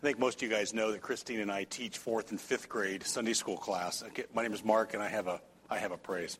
I think most of you guys know that Christine and I teach 4th and 5th grade Sunday school class. Okay, my name is Mark, and I have a praise.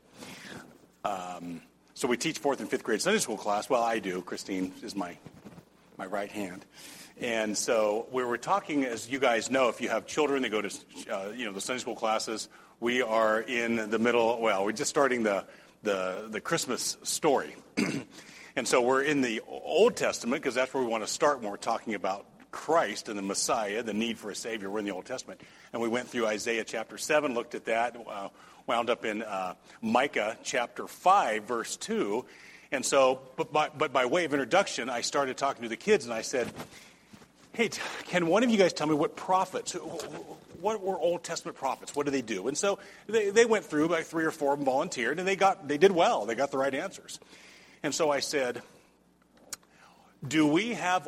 So we teach 4th and 5th grade Sunday school class. Well, I do. Christine is my right hand. And so we were talking, as you guys know, if you have children that go to the Sunday school classes, we are in the middle. Well, we're just starting the Christmas story. And so we're in the Old Testament because that's where we want to start when we're talking about Christ and the Messiah, the need for a Savior. We're in the Old Testament. And we went through Isaiah chapter 7, looked at that, wound up in Micah chapter 5, verse 2. And so, but by way of introduction, I started talking to the kids, and I said, hey, can one of you guys tell me what prophets, what were Old Testament prophets? What do they do? And so they went through, like 3 or 4 of them volunteered, and they did well. They got the right answers. And so I said, do we have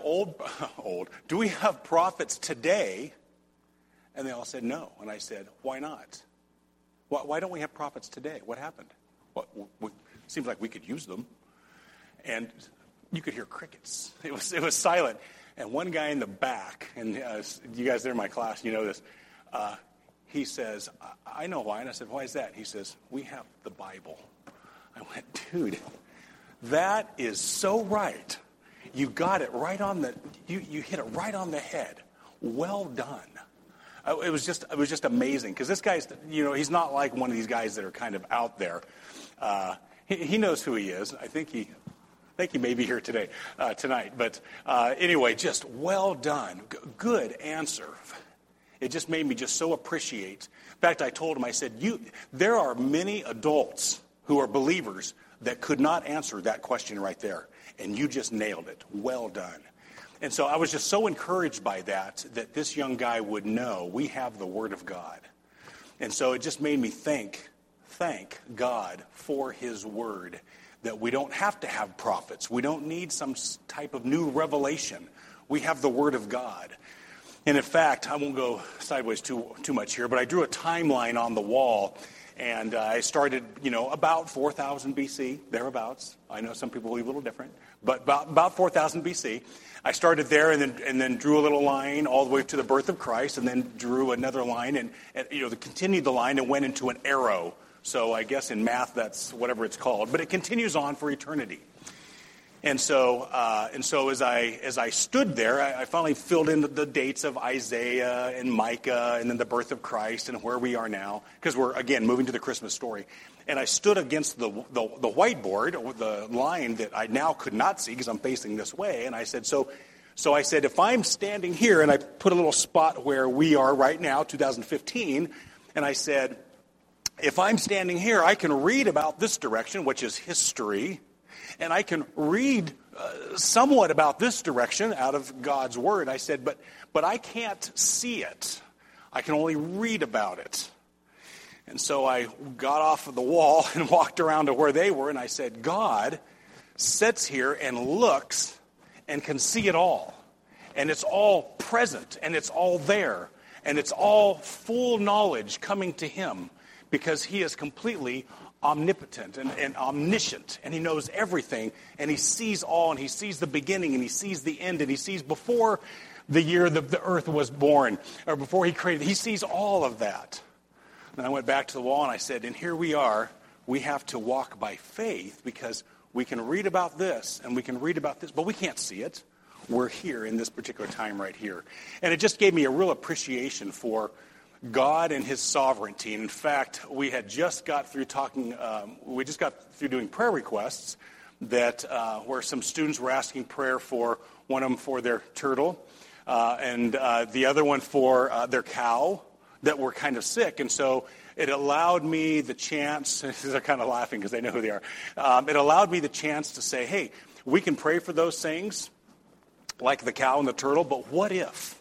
prophets today? And they all said no. And I said, why not? Why don't we have prophets today? What happened? Seems like we could use them. And you could hear crickets. It was silent. And one guy in the back, and you guys there in my class, you know this, he says, I know why. And I said, why is that? He says, we have the Bible. I went, dude, that is so right. You got it right on you hit it right on the head. Well done. It was just amazing because this guy's, he's not like one of these guys that are kind of out there. He knows who he is. I think he may be here tonight. But anyway, just well done. Good answer. It just made me just so appreciate. In fact, I told him, I said, there are many adults who are believers that could not answer that question right there. And you just nailed it. Well done. And so I was just so encouraged by that this young guy would know we have the Word of God. And so it just made me thank God for His Word, that we don't have to have prophets. We don't need some type of new revelation. We have the Word of God. And in fact, I won't go sideways too much here, but I drew a timeline on the wall. And I started, about 4,000 BC, thereabouts. I know some people believe a little different, but about 4,000 BC. I started there and then drew a little line all the way to the birth of Christ, and then drew another line and continued the line and went into an arrow. So I guess in math that's whatever it's called, but it continues on for eternity. And so as I stood there, I finally filled in the dates of Isaiah and Micah and then the birth of Christ and where we are now, because we're, again, moving to the Christmas story. And I stood against the whiteboard, with the line that I now could not see because I'm facing this way. And I said, so I said, if I'm standing here, and I put a little spot where we are right now, 2015, and I said, if I'm standing here, I can read about this direction, which is history, and I can read somewhat about this direction out of God's Word. I said, but I can't see it. I can only read about it. And so I got off of the wall and walked around to where they were, and I said, God sits here and looks and can see it all. And it's all present, and it's all there, and it's all full knowledge coming to Him because He is completely omnipotent and omniscient, and He knows everything, and He sees all, and He sees the beginning, and He sees the end, and He sees before the year the earth was born, or before He created. He sees all of that. And I went back to the wall, and I said, and here we are. We have to walk by faith because we can read about this, and we can read about this, but we can't see it. We're here in this particular time right here. And it just gave me a real appreciation for God and His sovereignty. And in fact, we had just got through doing prayer requests that where some students were asking prayer for one of them for their turtle and the other one for their cow that were kind of sick. And so it allowed me the chance, they're kind of laughing because they know who they are. It allowed me the chance to say, hey, we can pray for those things like the cow and the turtle, but what if?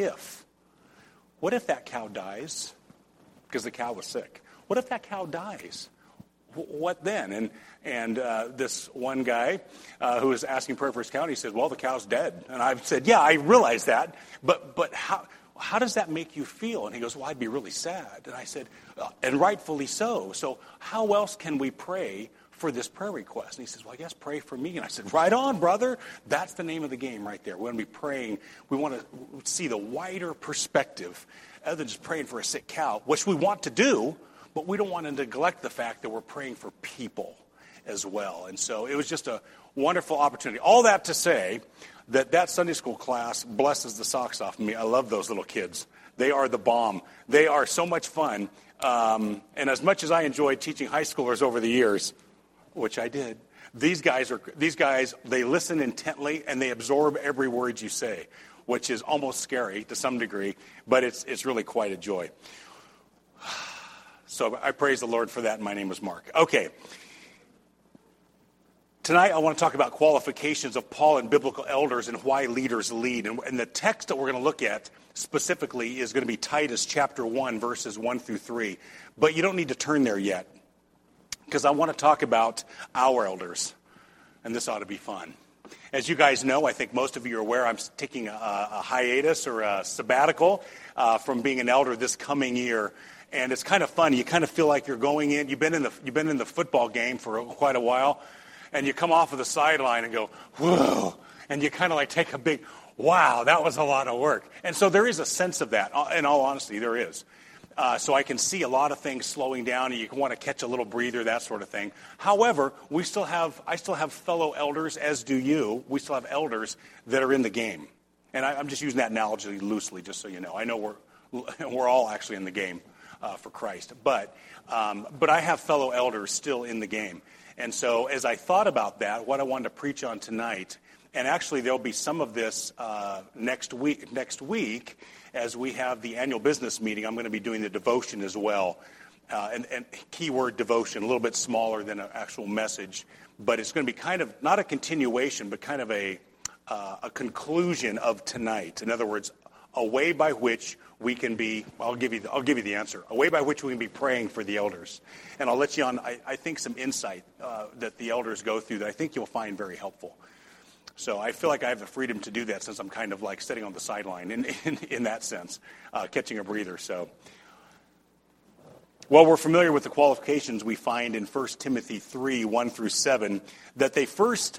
What if that cow dies? Because the cow was sick. What if that cow dies? What then? And this one guy who was asking prayer for his cow, he said, well, the cow's dead. And I said, yeah, I realize that. But how does that make you feel? And he goes, well, I'd be really sad. And I said, and rightfully so. So how else can we pray for for this prayer request. And he says, well, I guess pray for me. And I said, right on, brother. That's the name of the game right there. We're going to be praying. We want to see the wider perspective other than just praying for a sick cow, which we want to do, but we don't want to neglect the fact that we're praying for people as well. And so it was just a wonderful opportunity. All that to say that Sunday school class blesses the socks off me. I love those little kids. They are the bomb. They are so much fun. And as much as I enjoyed teaching high schoolers over the years, which I did, these guys, they listen intently and they absorb every word you say, which is almost scary to some degree, but it's really quite a joy. So I praise the Lord for that, and my name is Mark. Okay. Tonight I want to talk about qualifications of Paul and biblical elders and why leaders lead. And the text that we're going to look at specifically is going to be Titus chapter 1, verses 1 through 3. But you don't need to turn there yet, because I want to talk about our elders, and this ought to be fun. As you guys know, I think most of you are aware, I'm taking a hiatus or a sabbatical from being an elder this coming year. And it's kind of fun. You kind of feel like you're going in. You've been in the football game for quite a while, and you come off of the sideline and go, whoa, and you kind of like take a big, wow, that was a lot of work. And so there is a sense of that. In all honesty, there is. So I can see a lot of things slowing down, and you want to catch a little breather, that sort of thing. However, I still have fellow elders, as do you. We still have elders that are in the game. And I'm just using that analogy loosely, just so you know. I know we're all actually in the game for Christ. But I have fellow elders still in the game. And so as I thought about that, what I wanted to preach on tonight, and actually there'll be some of this next week as we have the annual business meeting. I'm going to be doing the devotion as well. And keyword devotion, a little bit smaller than an actual message. But it's going to be kind of, not a continuation, but kind of a conclusion of tonight. In other words, a way by which we can be, I'll give you the answer, a way by which we can be praying for the elders. And I'll let you on, I think, some insight that the elders go through that I think you'll find very helpful. So I feel like I have the freedom to do that since I'm kind of like sitting on the sideline in that sense, catching a breather. So, well, we're familiar with the qualifications we find in 1 Timothy 3, 1 through 7, that they first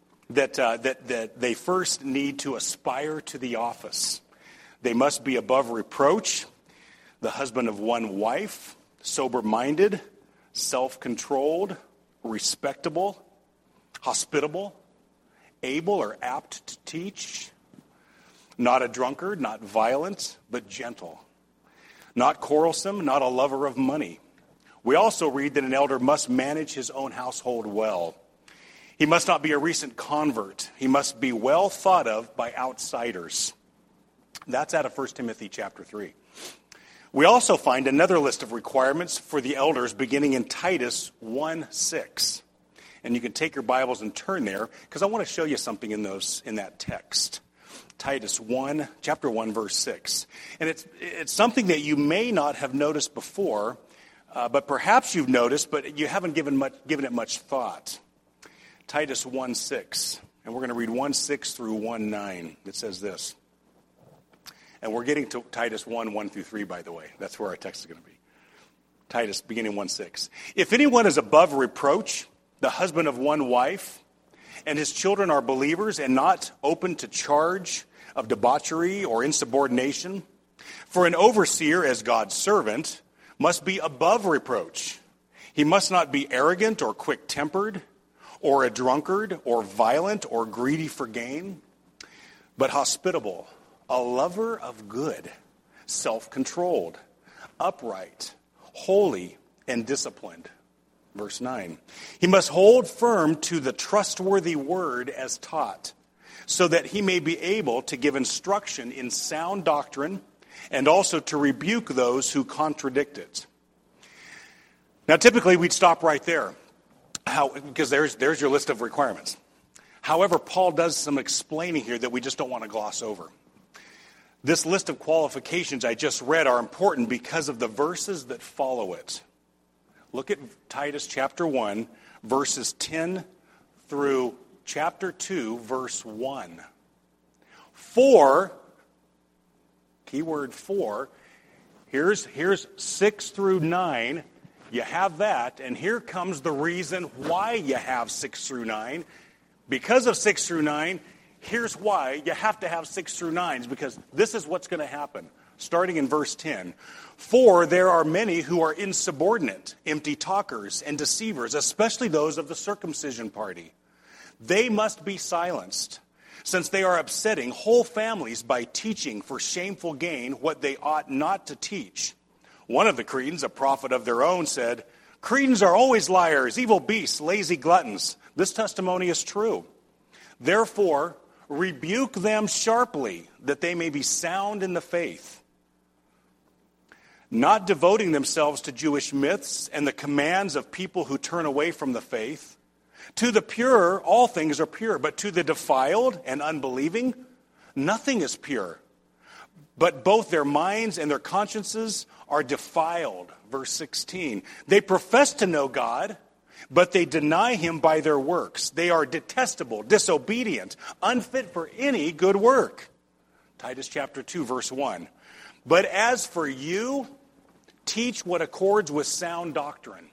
need to aspire to the office. They must be above reproach, the husband of one wife, sober-minded, self-controlled, respectable, hospitable, able or apt to teach, not a drunkard, not violent, but gentle, not quarrelsome, not a lover of money. We also read that an elder must manage his own household well. He must not be a recent convert. He must be well thought of by outsiders. That's out of 1 Timothy chapter 3. We also find another list of requirements for the elders beginning in Titus 1:6. And you can take your Bibles and turn there, because I want to show you something in that text. Titus 1, chapter 1, verse 6. And it's something that you may not have noticed before, but perhaps you've noticed, but you haven't given it much thought. Titus 1:6. And we're going to read 1:6 through 1:9. It says this. And we're getting to Titus 1 through 3, by the way. That's where our text is going to be. Titus, beginning 1:6. If anyone is above reproach, the husband of one wife, and his children are believers and not open to charge of debauchery or insubordination, for an overseer as God's servant must be above reproach. He must not be arrogant or quick-tempered, or a drunkard, or violent, or greedy for gain, but hospitable, a lover of good, self-controlled, upright, holy, and disciplined. Verse 9. He must hold firm to the trustworthy word as taught, so that he may be able to give instruction in sound doctrine and also to rebuke those who contradict it. Now, typically, we'd stop right there, because there's your list of requirements. However, Paul does some explaining here that we just don't want to gloss over. This list of qualifications I just read are important because of the verses that follow it. Look at Titus chapter 1, verses 10 through chapter 2, verse 1. For, keyword for, here's 6 through 9. You have that, and here comes the reason why you have 6 through 9. Because of 6 through 9, here's why you have to have 6 through 9, because this is what's going to happen. Starting in verse 10. For there are many who are insubordinate, empty talkers, and deceivers, especially those of the circumcision party. They must be silenced, since they are upsetting whole families by teaching for shameful gain what they ought not to teach. One of the Cretans, a prophet of their own, said, Cretans are always liars, evil beasts, lazy gluttons. This testimony is true. Therefore, rebuke them sharply, that they may be sound in the faith, not devoting themselves to Jewish myths and the commands of people who turn away from the faith. To the pure, all things are pure, but to the defiled and unbelieving, nothing is pure. But both their minds and their consciences are defiled. Verse 16. They profess to know God, but they deny him by their works. They are detestable, disobedient, unfit for any good work. Titus chapter 2, verse 1. But as for you, teach what accords with sound doctrine.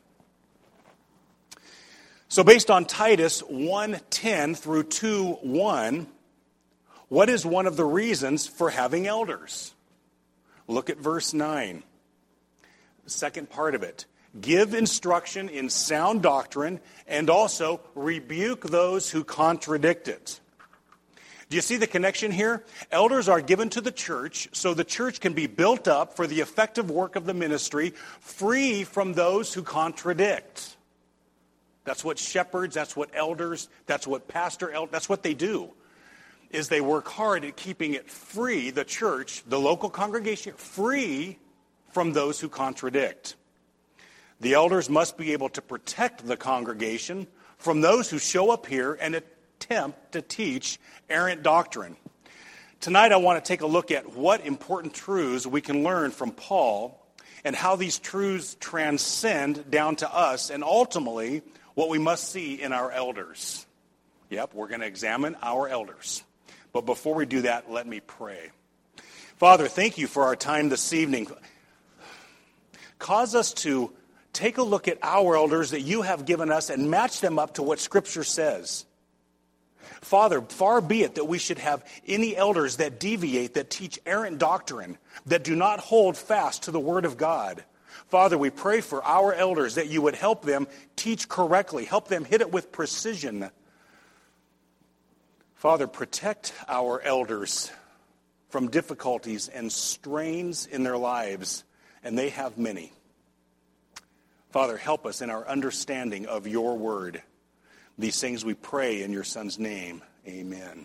So based on Titus 1:10 through 2:1, what is one of the reasons for having elders? Look at verse 9. The second part of it. Give instruction in sound doctrine and also rebuke those who contradict it. Do you see the connection here? Elders are given to the church so the church can be built up for the effective work of the ministry, free from those who contradict. That's what shepherds, that's what elders, that's what that's what they do, is they work hard at keeping it free, the church, the local congregation, free from those who contradict. The elders must be able to protect the congregation from those who show up here and attempt to teach errant doctrine. Tonight I want to take a look at what important truths we can learn from Paul and how these truths transcend down to us and ultimately what we must see in our elders. Yep, we're going to examine our elders. But before we do that, let me pray. Father, thank you for our time this evening. Cause us to take a look at our elders that you have given us and match them up to what Scripture says. Father, far be it that we should have any elders that deviate, that teach errant doctrine, that do not hold fast to the Word of God. Father, we pray for our elders that you would help them teach correctly, help them hit it with precision. Father, protect our elders from difficulties and strains in their lives, and they have many. Father, help us in our understanding of your word. These things we pray in your Son's name. Amen.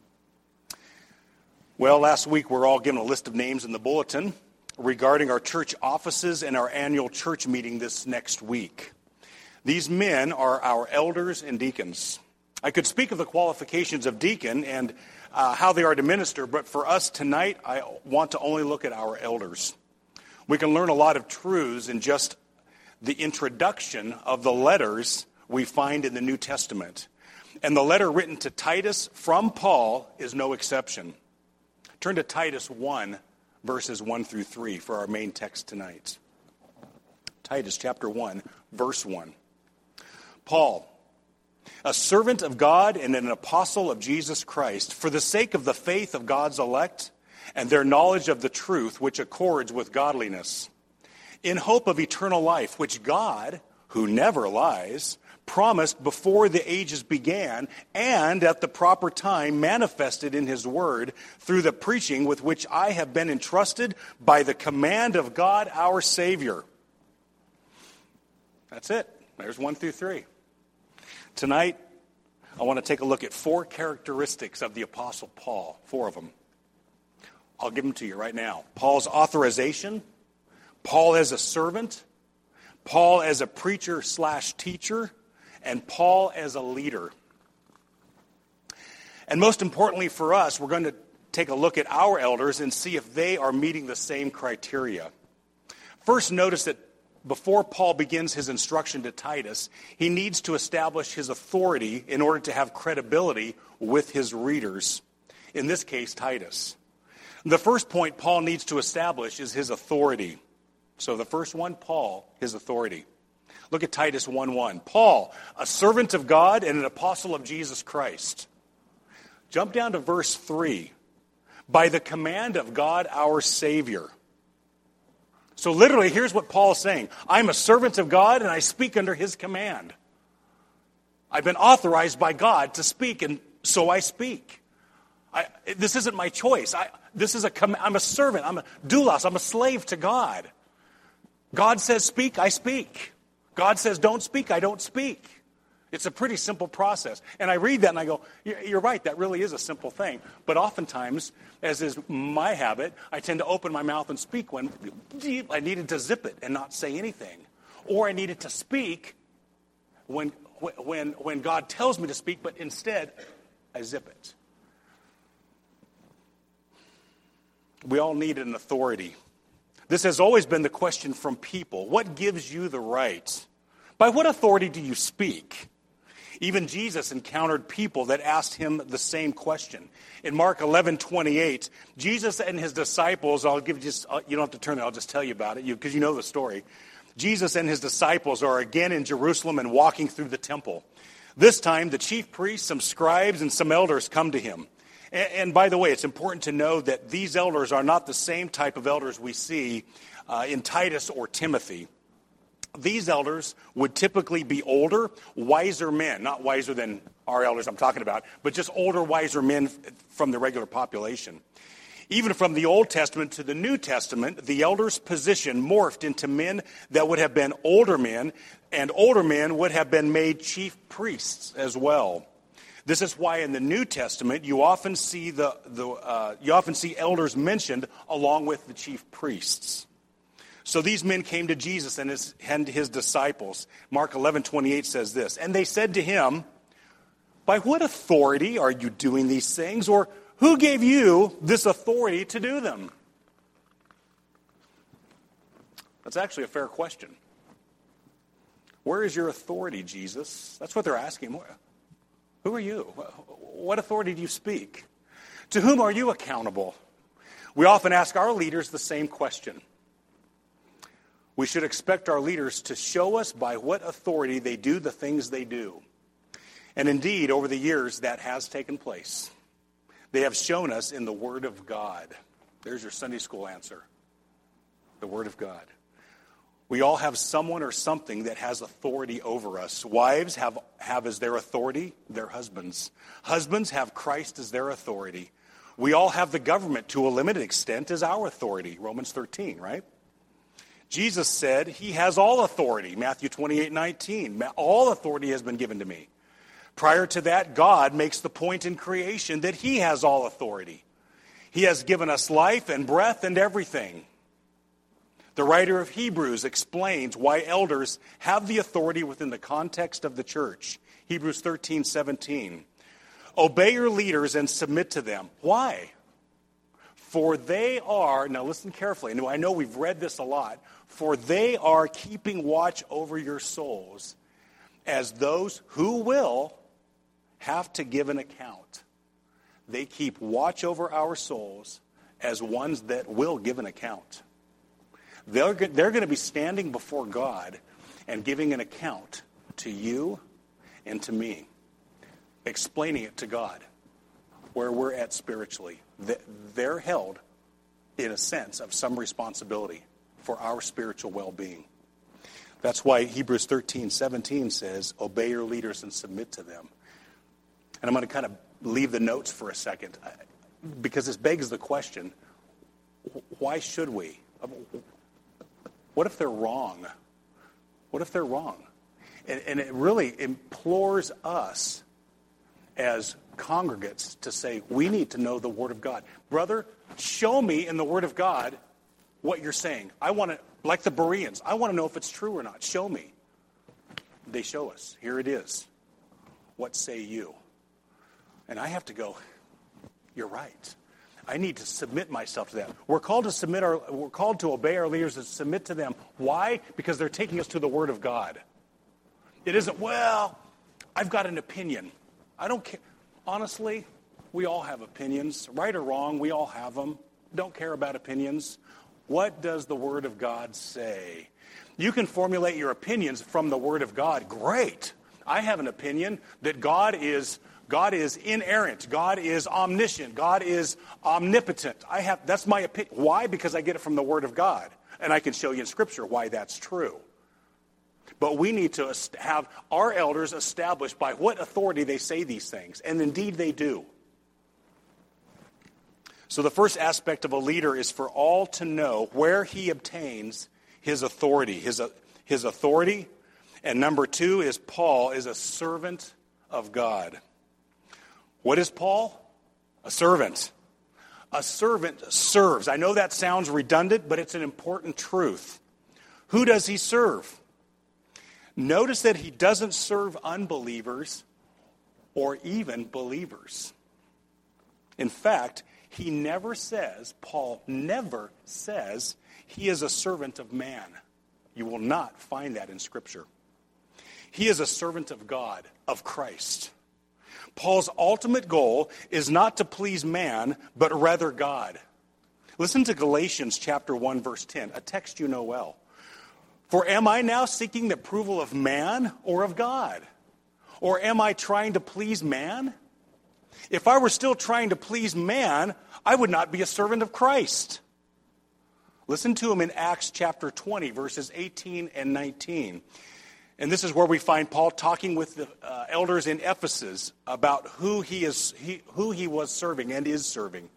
Well, last week we were all given a list of names in the bulletin regarding our church offices and our annual church meeting this next week. These men are our elders and deacons. I could speak of the qualifications of deacon and how they are to minister, but for us tonight, I want to only look at our elders. We can learn a lot of truths in just the introduction of the letters we find in the New Testament. And the letter written to Titus from Paul is no exception. Turn to Titus 1, verses 1 through 3 for our main text tonight. Titus chapter 1, verse 1. Paul, a servant of God and an apostle of Jesus Christ, for the sake of the faith of God's elect and their knowledge of the truth which accords with godliness, in hope of eternal life, which God, who never lies, promised before the ages began and at the proper time manifested in his word through the preaching with which I have been entrusted by the command of God our Savior. That's it. There's 1 through 3. Tonight, I want to take a look at 4 characteristics of the Apostle Paul, 4 of them. I'll give them to you right now. Paul's authorization, Paul as a servant, Paul as a preacher/teacher, and Paul as a leader. And most importantly for us, we're going to take a look at our elders and see if they are meeting the same criteria. First, notice that before Paul begins his instruction to Titus, he needs to establish his authority in order to have credibility with his readers. In this case, Titus. The first point Paul needs to establish is his authority. So the first one, Paul, his authority. Look at Titus 1:1. Paul, a servant of God and an apostle of Jesus Christ. Jump down to verse 3. By the command of God our Savior. So literally, here's what Paul's saying. I'm a servant of God and I speak under his command. I've been authorized by God to speak, and so I speak. This isn't my choice. I'm a servant. I'm a doulos. I'm a slave to God. God says speak, I speak. God says don't speak, I don't speak. It's a pretty simple process. And I read that and I go, you're right, that really is a simple thing. But oftentimes, as is my habit, I tend to open my mouth and speak when I needed to zip it and not say anything. Or I needed to speak when God tells me to speak, but instead I zip it. We all need an authority. This has always been the question from people. What gives you the right? By what authority do you speak? Even Jesus encountered people that asked him the same question. In Mark 11:28, Jesus and his disciples, you don't have to turn there, I'll just tell you about it, because you know the story. Jesus and his disciples are again in Jerusalem and walking through the temple. This time, the chief priests, some scribes, and some elders come to him. And by the way, it's important to know that these elders are not the same type of elders we see in Titus or Timothy. These elders would typically be older, wiser men, not wiser than our elders I'm talking about, but just older, wiser men from the regular population. Even from the Old Testament to the New Testament, the elders' position morphed into men that would have been older men, and older men would have been made chief priests as well. This is why in the New Testament you often see elders mentioned along with the chief priests. So these men came to Jesus and his disciples. Mark 11:28 says this, and they said to him, by what authority are you doing these things? Or who gave you this authority to do them? That's actually a fair question. Where is your authority, Jesus? That's what they're asking. Who are you? What authority do you speak? To whom are you accountable? We often ask our leaders the same question. We should expect our leaders to show us by what authority they do the things they do. And indeed, over the years, that has taken place. They have shown us in the Word of God. There's your Sunday school answer. The Word of God. We all have someone or something that has authority over us. Wives have as their authority their husbands. Husbands have Christ as their authority. We all have the government to a limited extent as our authority. Romans 13, right? Jesus said he has all authority. Matthew 28:19. All authority has been given to me. Prior to that, God makes the point in creation that he has all authority. He has given us life and breath and everything. The writer of Hebrews explains why elders have the authority within the context of the church. Hebrews 13:17. Obey your leaders and submit to them. Why? For they are, now listen carefully, and I know we've read this a lot, for they are keeping watch over your souls as those who will have to give an account. They keep watch over our souls as ones that will give an account. They're going to be standing before God and giving an account to you and to me, explaining it to God where we're at spiritually. They're held in a sense of some responsibility for our spiritual well-being. That's why Hebrews 13:17 says, obey your leaders and submit to them. And I'm going to kind of leave the notes for a second because this begs the question, why should we? What if they're wrong? What if they're wrong? And it really implores us as congregates to say, we need to know the Word of God. Brother, show me in the Word of God what you're saying. I want to, like the Bereans, I want to know if it's true or not. Show me. They show us. Here it is. What say you? And I have to go, you're right. I need to submit myself to that. We're called to obey our leaders and submit to them. Why? Because they're taking us to the Word of God. It isn't, well, I've got an opinion. I don't care. Honestly, we all have opinions. Right or wrong, we all have them. Don't care about opinions. What does the Word of God say? You can formulate your opinions from the Word of God. Great. I have an opinion that God is inerrant. God is omniscient. God is omnipotent. That's my opinion. Why? Because I get it from the Word of God. And I can show you in Scripture why that's true. But we need to have our elders established by what authority they say these things. And indeed they do. So the first aspect of a leader is for all to know where he obtains his authority. His authority. And number two is Paul is a servant of God. What is Paul? A servant. A servant serves. I know that sounds redundant, but it's an important truth. Who does he serve? Notice that he doesn't serve unbelievers or even believers. In fact, Paul never says he is a servant of man. You will not find that in Scripture. He is a servant of God, of Christ. Paul's ultimate goal is not to please man, but rather God. Listen to Galatians chapter 1, verse 10, a text you know well. For am I now seeking the approval of man or of God? Or am I trying to please man? If I were still trying to please man, I would not be a servant of Christ. Listen to him in Acts chapter 20, verses 18 and 19. And this is where we find Paul talking with the elders in Ephesus about who he was serving and is serving.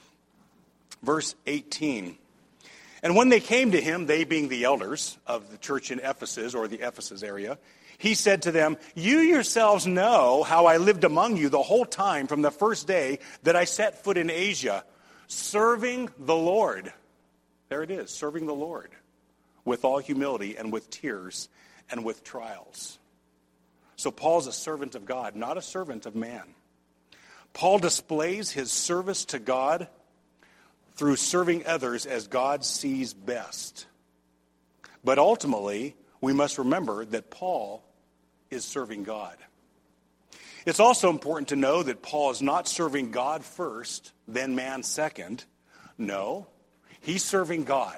Verse 18. And when they came to him, they being the elders of the church in Ephesus or the Ephesus area, he said to them, you yourselves know how I lived among you the whole time from the first day that I set foot in Asia, serving the Lord. There it is, serving the Lord with all humility and with tears and with trials. So Paul's a servant of God, not a servant of man. Paul displays his service to God through serving others as God sees best. But ultimately, we must remember that Paul is serving God. It's also important to know that Paul is not serving God first, then man second. No, he's serving God.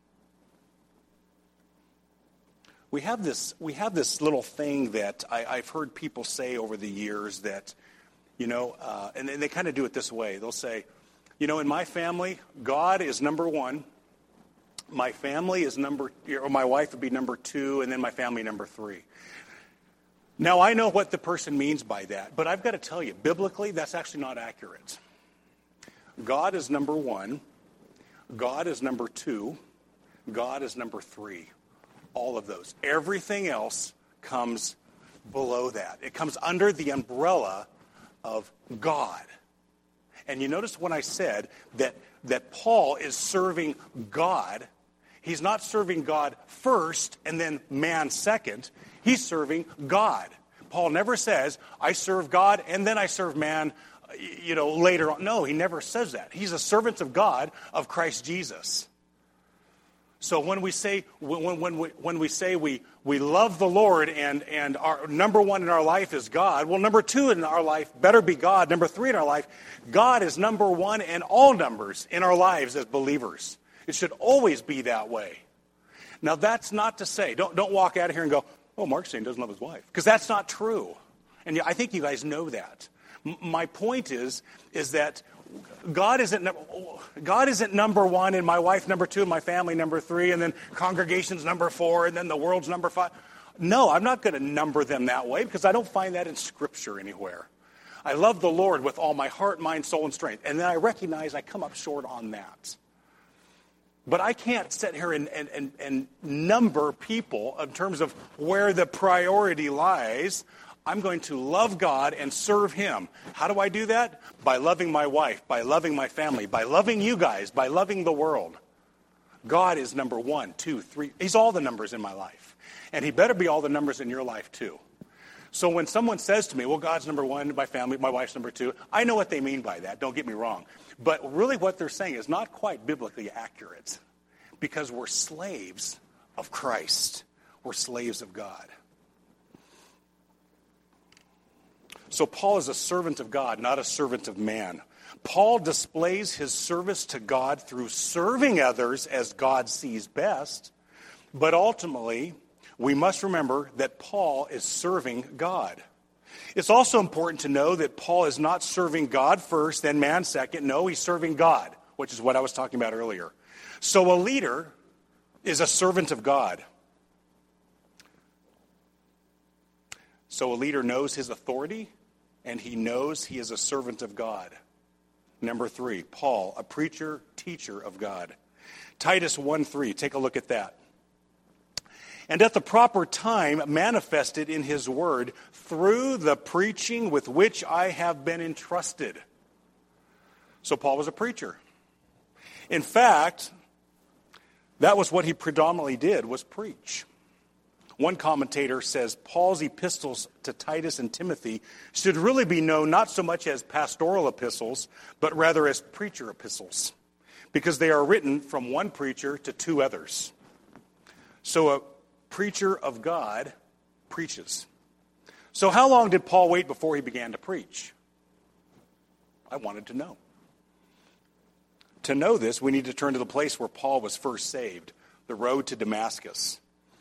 We have this little thing that I've heard people say over the years that, and they kind of do it this way. They'll say, in my family, God is number one. My family is my wife would be number two, and then my family number three. Now, I know what the person means by that, but I've got to tell you, biblically, that's actually not accurate. God is number one. God is number two. God is number three. All of those. Everything else comes below that. It comes under the umbrella of God. And you notice when I said that Paul is serving God, he's not serving God first and then man second. He's serving God. Paul never says, I serve God and then I serve man, later on. No, he never says that. He's a servant of God, of Christ Jesus. So when we say we love the Lord and our number one in our life is God, well, number two in our life better be God. Number three in our life, God is number one in all numbers in our lives as believers. It should always be that way. Now, that's not to say, don't walk out of here and go, oh, Mark's saying he doesn't love his wife. Because that's not true. And I think you guys know that. My point is that God isn't number one, and my wife number two, and my family number three, and then congregation's number four, and then the world's number five. No, I'm not going to number them that way because I don't find that in Scripture anywhere. I love the Lord with all my heart, mind, soul, and strength. And then I recognize I come up short on that. But I can't sit here and number people in terms of where the priority lies. I'm going to love God and serve Him. How do I do that? By loving my wife, by loving my family, by loving you guys, by loving the world. God is number 1, 2, 3. He's all the numbers in my life. And He better be all the numbers in your life too. So when someone says to me, well, God's number 1, my family, my wife's number 2, I know what they mean by that. Don't get me wrong. But really what they're saying is not quite biblically accurate because we're slaves of Christ. We're slaves of God. So Paul is a servant of God, not a servant of man. Paul displays his service to God through serving others as God sees best, but ultimately, we must remember that Paul is serving God. It's also important to know that Paul is not serving God first, then man second. No, he's serving God, which is what I was talking about earlier. So a leader is a servant of God. So a leader knows his authority, and he knows he is a servant of God. Number 3, Paul, a preacher, teacher of God. Titus 1:3, take a look at that. And at the proper time manifested in his word through the preaching with which I have been entrusted. So Paul was a preacher. In fact, that was what he predominantly did, was preach. One commentator says Paul's epistles to Titus and Timothy should really be known not so much as pastoral epistles, but rather as preacher epistles, because they are written from one preacher to 2 others. So a preacher of God preaches. So how long did Paul wait before he began to preach? I wanted to know. To know this, we need to turn to the place where Paul was first saved, the road to Damascus.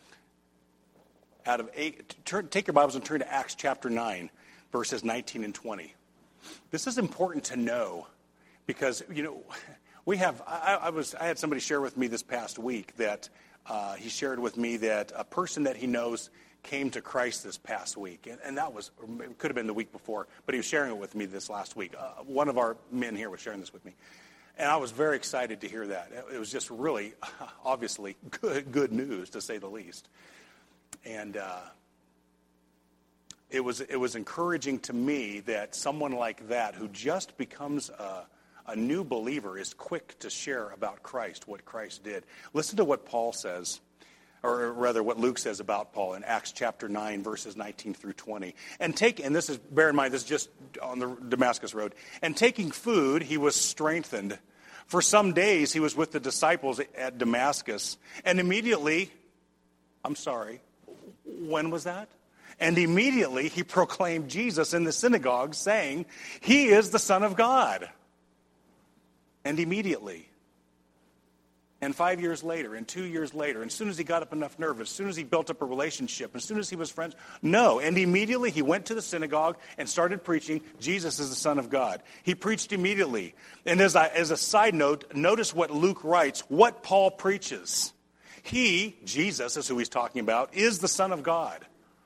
Take your Bibles and turn to Acts chapter 9, verses 19 and 20. This is important to know because, I had somebody share with me this past week that he shared with me that a person that he knows came to Christ this past week. And that was, it could have been the week before, but he was sharing it with me this last week. One of our men here was sharing this with me. And I was very excited to hear that. It was just really, obviously, good news, to say the least. And it was encouraging to me that someone like that, who just becomes a new believer, is quick to share about Christ, what Christ did. Listen to what Paul says, or rather what Luke says about Paul in Acts chapter 9, verses 19 through 20. And this is, bear in mind, this is just on the Damascus road. And taking food, he was strengthened. For some days he was with the disciples at Damascus. And immediately, when was that? And immediately he proclaimed Jesus in the synagogue, saying, "He is the Son of God." And immediately, and 5 years later, and 2 years later, and as soon as he got up enough nerve, as soon as he built up a relationship, as soon as he was friends, and immediately he went to the synagogue and started preaching, Jesus is the Son of God. He preached immediately. And as a side note, notice what Luke writes, what Paul preaches. He, Jesus is who he's talking about, is the Son of God.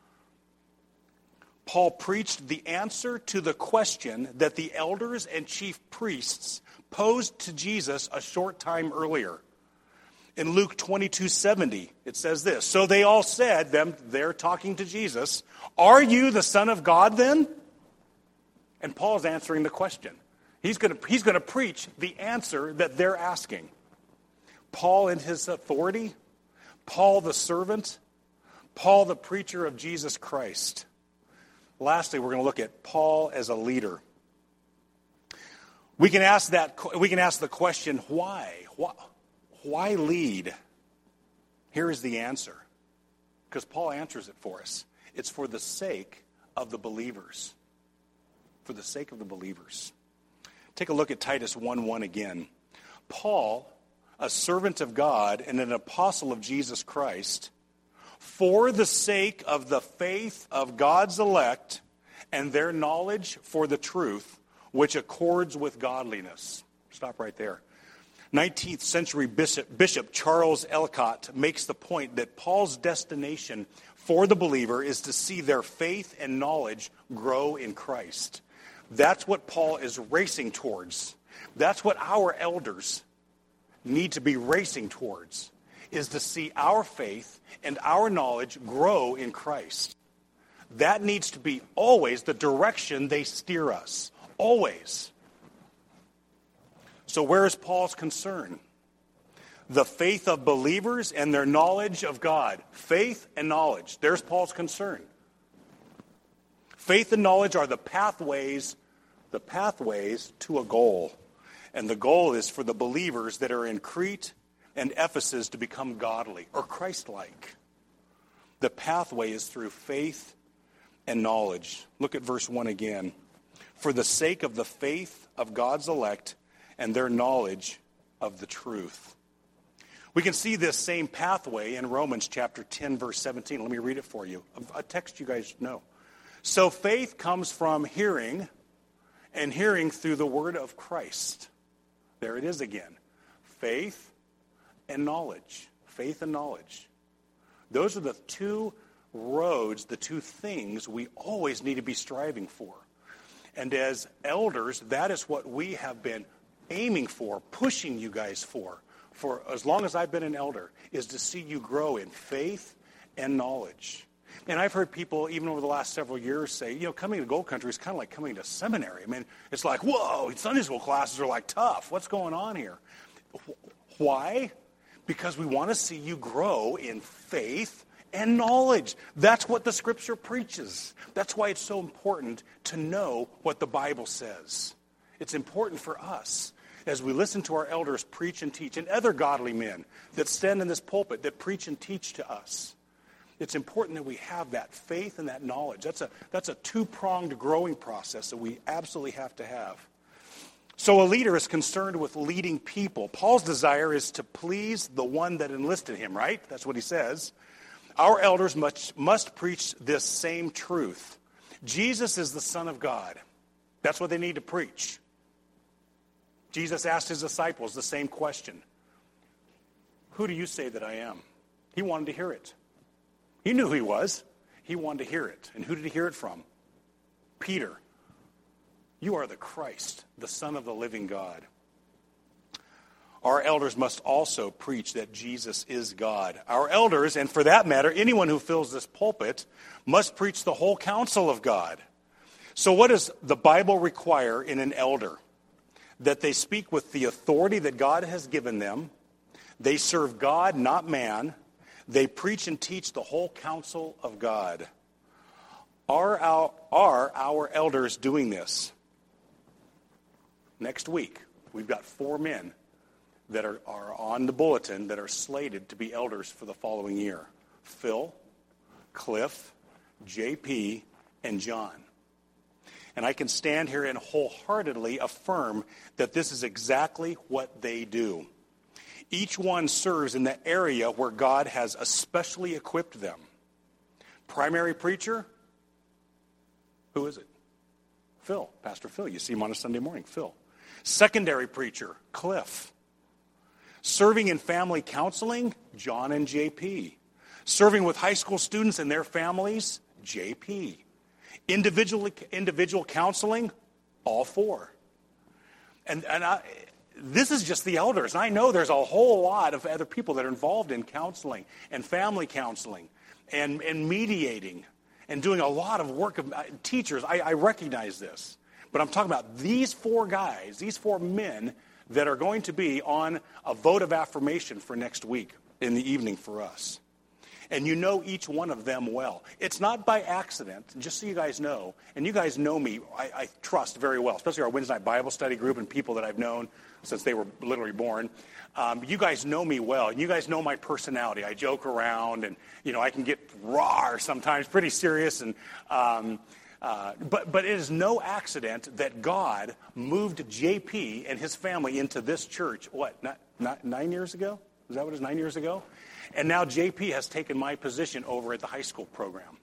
Paul preached the answer to the question that the elders and chief priests posed to Jesus a short time earlier. In Luke 22:70, it says this, "So they all said," they're talking to Jesus, "Are you the Son of God then?" And Paul's answering the question. He's going to preach the answer that they're asking. Paul in his authority, Paul the servant, Paul the preacher of Jesus Christ. Lastly, we're going to look at Paul as a leader. We can ask the question, why? Why lead? Here is the answer. Because Paul answers it for us. It's for the sake of the believers. For the sake of the believers. Take a look at Titus 1:1 again. Paul, a servant of God and an apostle of Jesus Christ, for the sake of the faith of God's elect and their knowledge for the truth, which accords with godliness. Stop right there. 19th century Bishop Charles Ellicott makes the point that Paul's destination for the believer is to see their faith and knowledge grow in Christ. That's what Paul is racing towards. That's what our elders need to be racing towards, is to see our faith and our knowledge grow in Christ. That needs to be always the direction they steer us. Always. So where is Paul's concern? The faith of believers and their knowledge of God. Faith and knowledge. There's Paul's concern. Faith and knowledge are the pathways to a goal. And the goal is for the believers that are in Crete and Ephesus to become godly or Christ-like. The pathway is through faith and knowledge. Look at verse 1 again. for the sake of the faith of God's elect and their knowledge of the truth. We can see this same pathway in Romans chapter 10, verse 17. Let me read it for you, a text you guys know. So faith comes from hearing, and hearing through the word of Christ. There it is again. Faith and knowledge. Faith and knowledge. Those are the two roads, the two things we always need to be striving for. And as elders, that is what we have been aiming for, pushing you guys for as long as I've been an elder, is to see you grow in faith and knowledge. And I've heard people, even over the last several years, say, coming to Gold Country is kind of like coming to seminary. I mean, it's like, whoa, Sunday school classes are like tough. What's going on here? Why? Because we want to see you grow in faith and knowledge. That's what the Scripture preaches. That's why it's so important to know what the Bible says. It's important for us as we listen to our elders preach and teach, and other godly men that stand in this pulpit that preach and teach to us. It's important that we have that faith and that knowledge. That's a two-pronged growing process that we absolutely have to have. So a leader is concerned with leading people. Paul's desire is to please the one that enlisted him, right? That's what he says. Our elders must preach this same truth. Jesus is the Son of God. That's what they need to preach. Jesus asked his disciples the same question. Who do you say that I am? He wanted to hear it. He knew who he was. He wanted to hear it. And who did he hear it from? Peter. You are the Christ, the Son of the living God. Our elders must also preach that Jesus is God. Our elders, and for that matter, anyone who fills this pulpit, must preach the whole counsel of God. So what does the Bible require in an elder? That they speak with the authority that God has given them. They serve God, not man. They preach and teach the whole counsel of God. Are our elders doing this? Next week, we've got 4 men that are on the bulletin that are slated to be elders for the following year. Phil, Cliff, JP, and John. And I can stand here and wholeheartedly affirm that this is exactly what they do. Each one serves in the area where God has especially equipped them. Primary preacher? Who is it? Phil, Pastor Phil. You see him on a Sunday morning, Phil. Secondary preacher, Cliff. Serving in family counseling, John and JP. Serving with high school students and their families, JP. Individual counseling, all 4. This is just the elders. I know there's a whole lot of other people that are involved in counseling and family counseling and mediating and doing a lot of work of teachers. I recognize this. But I'm talking about these 4 guys, these 4 men that are going to be on a vote of affirmation for next week in the evening for us. And you know each one of them well. It's not by accident, just so you guys know, and you guys know me, I trust very well, especially our Wednesday night Bible study group and people that I've known since they were literally born. You guys know me well, and you guys know my personality. I joke around, and I can get raw sometimes, pretty serious. And but it is no accident that God moved JP and his family into this church. What? Not 9 years ago? Is that what it is? 9 years ago? And now JP has taken my position over at the high school program.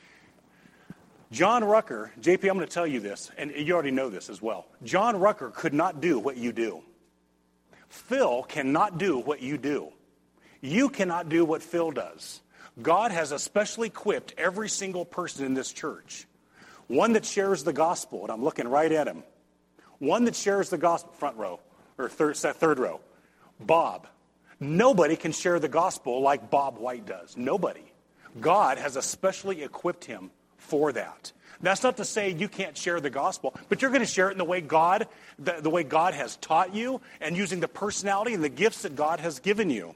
John Rucker, JP, I'm going to tell you this, and you already know this as well. John Rucker could not do what you do. Phil cannot do what you do. You cannot do what Phil does. God has especially equipped every single person in this church. One that shares the gospel, and I'm looking right at him. One that shares the gospel, front row, or third row. Bob. Nobody can share the gospel like Bob White does. Nobody. God has especially equipped him for that. That's not to say you can't share the gospel, but you're going to share it in the way God has taught you and using the personality and the gifts that God has given you.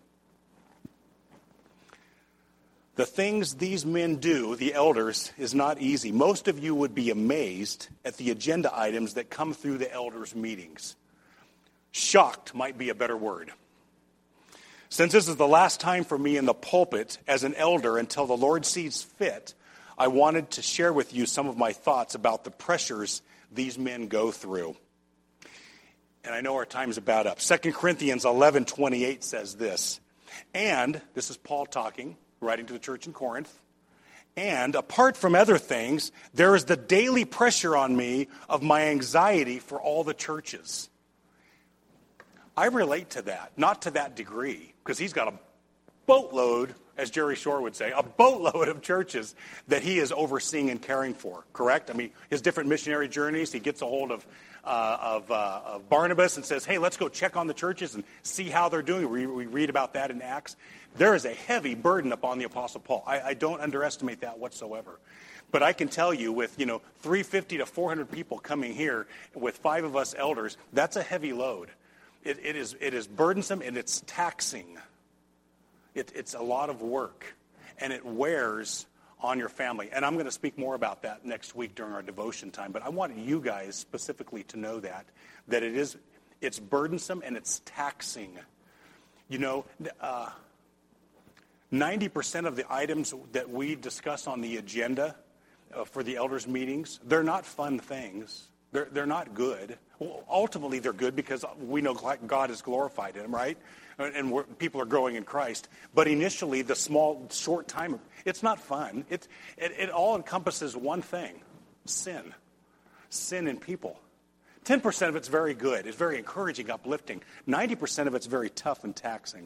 The things these men do, the elders, is not easy. Most of you would be amazed at the agenda items that come through the elders' meetings. Shocked might be a better word. Since this is the last time for me in the pulpit as an elder until the Lord sees fit, I wanted to share with you some of my thoughts about the pressures these men go through. And I know our time's about up. 2 Corinthians 11:28 says this. And, this is Paul talking, writing to the church in Corinth, and apart from other things, there is the daily pressure on me of my anxiety for all the churches. I relate to that, not to that degree, because he's got a boatload, as Jerry Shore would say, a boatload of churches that he is overseeing and caring for, correct? I mean, his different missionary journeys, he gets a hold of Barnabas and says, hey, let's go check on the churches and see how they're doing. We read about that in Acts. There is a heavy burden upon the Apostle Paul. I don't underestimate that whatsoever. But I can tell you with, 350 to 400 people coming here with 5 of us elders, that's a heavy load. It is burdensome and it's taxing. It's a lot of work, and it wears on your family. And I'm going to speak more about that next week during our devotion time. But I want you guys specifically to know that it's burdensome and it's taxing. 90% of the items that we discuss on the agenda for the elders' meetings, they're not fun things. They're not good. Well, ultimately, they're good because we know God is glorified in them, right? And people are growing in Christ. But initially, the small, short time, it's not fun. It all encompasses one thing, sin. Sin in people. 10% of it's very good. It's very encouraging, uplifting. 90% of it's very tough and taxing.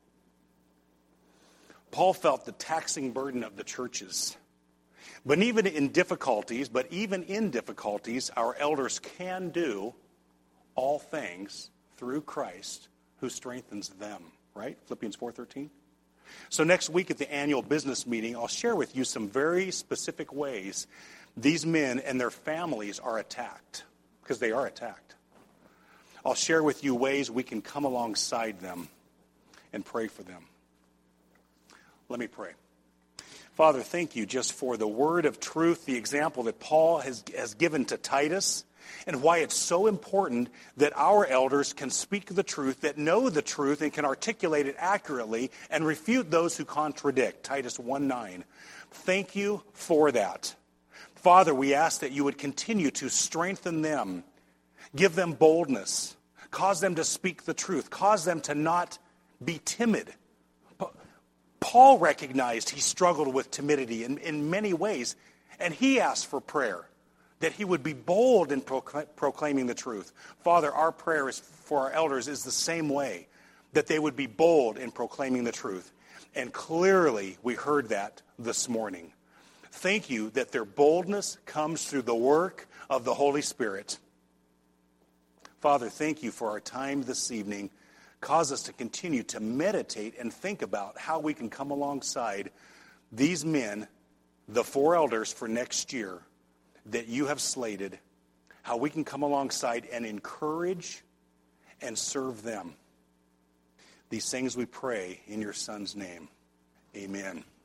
Paul felt the taxing burden of the churches. But even in difficulties, our elders can do all things through Christ who strengthens them, right? Philippians 4:13. So next week at the annual business meeting, I'll share with you some very specific ways these men and their families are attacked, because they are attacked. I'll share with you ways we can come alongside them and pray for them. Let me pray. Father, thank you just for the word of truth, the example that Paul has given to Titus, and why it's so important that our elders can speak the truth, that know the truth, and can articulate it accurately and refute those who contradict. Titus 1:9. Thank you for that. Father, we ask that you would continue to strengthen them, give them boldness, cause them to speak the truth, cause them to not be timid. Paul recognized he struggled with timidity in many ways, and he asked for prayer, that he would be bold in proclaiming the truth. Father, our prayer for our elders is the same way, that they would be bold in proclaiming the truth. And clearly we heard that this morning. Thank you that their boldness comes through the work of the Holy Spirit. Father, thank you for our time this evening. Cause us to continue to meditate and think about how we can come alongside these men, the 4 elders for next year that you have slated, how we can come alongside and encourage and serve them. These things we pray in your Son's name. Amen.